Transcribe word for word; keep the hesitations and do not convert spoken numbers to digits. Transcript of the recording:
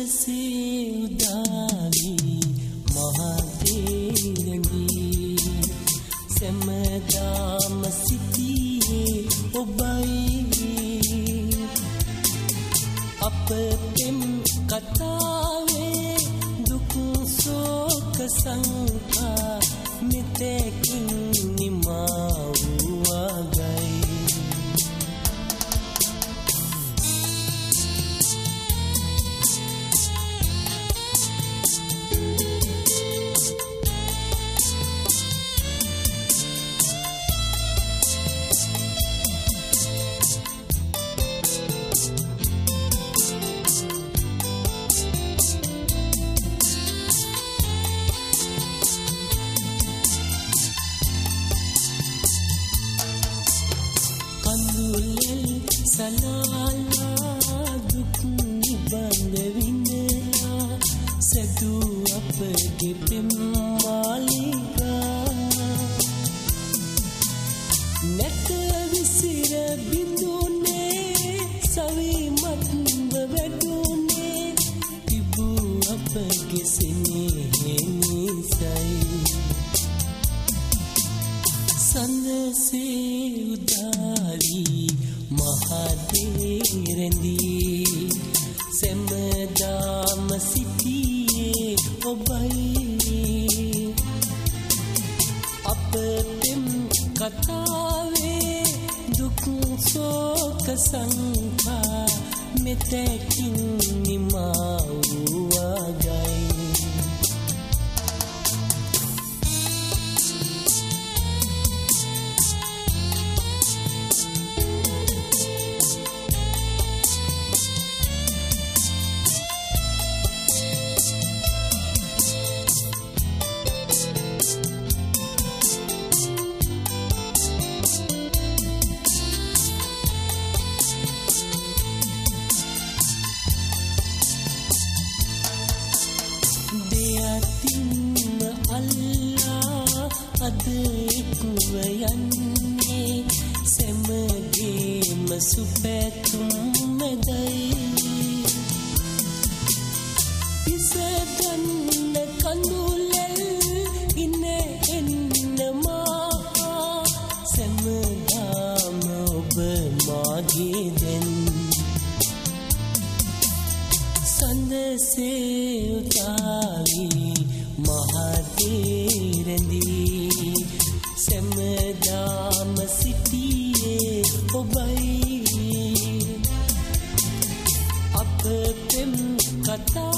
සඳසේදාවි මහතේරඳී සැමදාම සිටියේ ඔබයි අප පෙම් කතාවේ දුක් සෝක සංකා මෙතෙකින් නිමා වූවාගයි සලාලා දුක් නිබඳ විඳලා සැදු අපගේ පෙම් මාලිගා නැත විසිර බිඳුනේ සවිමත්ව වැඩුනේ තිබූ අපගේ සෙනෙහේ නිසයි සඳසේ උදාවි මහතේරඳී සැමදාම සිටියේ ඔබයි අප පෙම් කතාවේ දුක් සෝක සංකා මෙතෙකින් නිමා වූවාගයි අද එක්ව යන්නේ සැමගේම සුපැතුම් මැදයි පිසගන්න කඳුලෙල් ඉන්න එන්න මා සැමදාම ඔබ මාගේ දැන් සඳසේ උතාවි මහතේරඳී සැමදාම සිටියේ ඔබයි අප පෙම් කතා